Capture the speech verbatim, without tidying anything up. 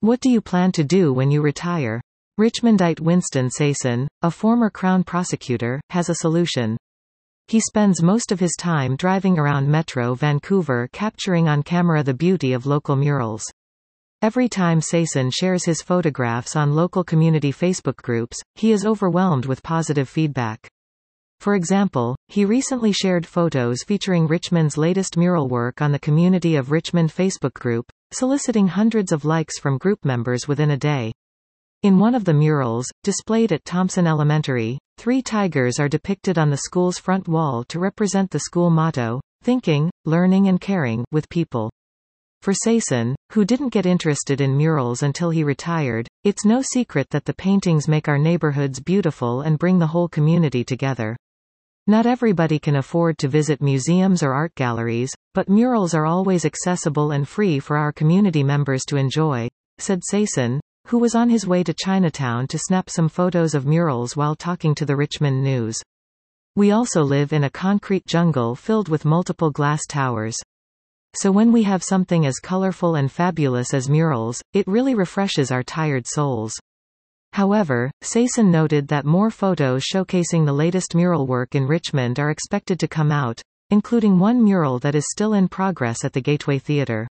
What do you plan to do when you retire? Richmondite Winston Sayson, a former Crown prosecutor, has a solution. He spends most of his time driving around Metro Vancouver capturing on camera the beauty of local murals. Every time Sayson shares his photographs on local community Facebook groups, he is overwhelmed with positive feedback. For example, he recently shared photos featuring Richmond's latest mural work on the Community of Richmond Facebook group, soliciting hundreds of likes from group members within a day. In one of the murals, displayed at Thompson Elementary, three tigers are depicted on the school's front wall to represent the school motto, "Thinking, Learning and Caring with People." For Sayson, who didn't get interested in murals until he retired, it's no secret that the paintings make our neighborhoods beautiful and bring the whole community together. Not everybody can afford to visit museums or art galleries, but murals are always accessible and free for our community members to enjoy, said Sayson, who was on his way to Chinatown to snap some photos of murals while talking to the Richmond News. We also live in a concrete jungle filled with multiple glass towers. So when we have something as colorful and fabulous as murals, it really refreshes our tired souls. However, Sayson noted that more photos showcasing the latest mural work in Richmond are expected to come out, including one mural that is still in progress at the Gateway Theatre.